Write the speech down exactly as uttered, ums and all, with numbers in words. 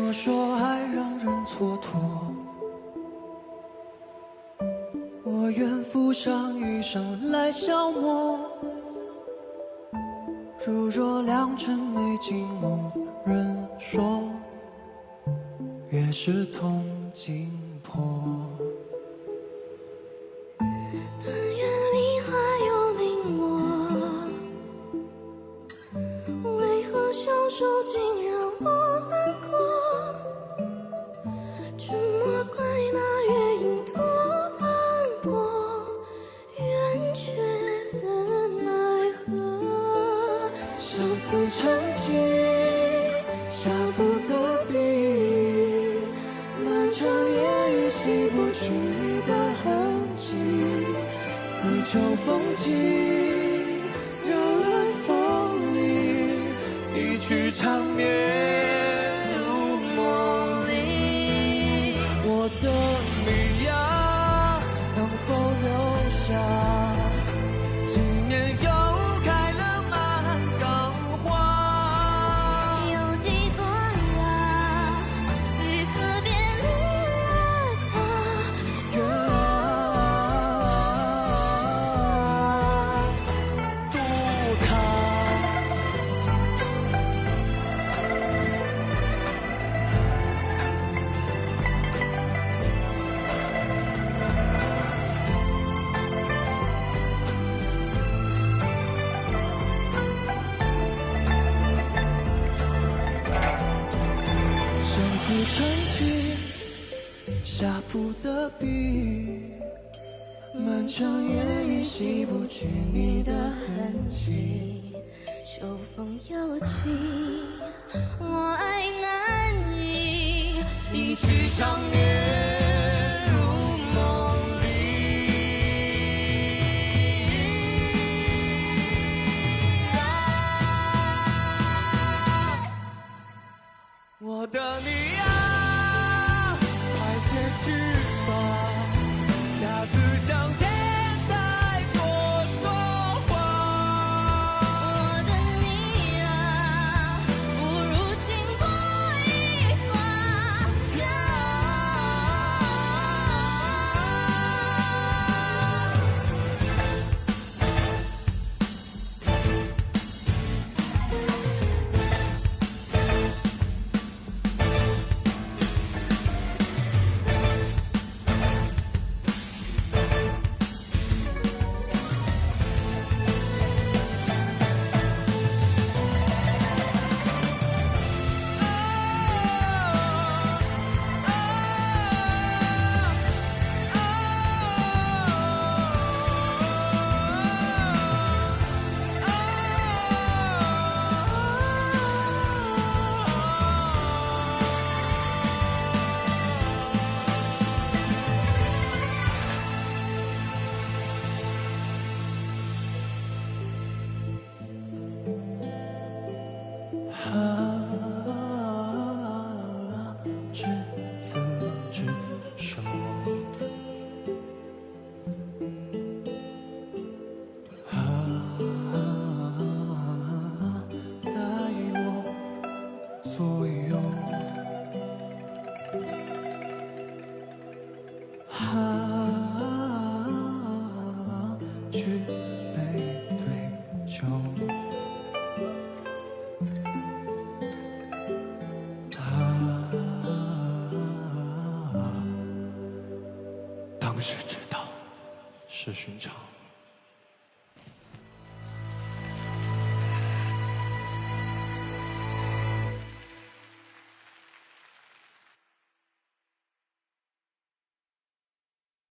若说爱让人蹉跎，我愿付上余生来消磨。如若良辰美景无人说，越是痛经破。 但愿梨花又临我，为何相守竟让我难过？只莫怪那月影多斑驳，缘却怎奈何？ 相思成疾，下不得笔，漫长夜雨洗不去你的痕迹。似秋风起，绕了风里，一曲长眠如梦里。我的你呀，能否留下？今年又开了满港花。 有几朵啊，于河边绿了它。 月啊，渡它。相思成疾，下不得笔，漫长夜雨洗不去你的痕迹。 秋风又起，我爱难抑， 一曲长眠如梦里。我的你啊，快些去吧，下次相见再多说话。 我的你啊，不如轻拨一划呀。 啊，执子之手，啊，在我左右，啊，举杯对酒。当时知道是寻常。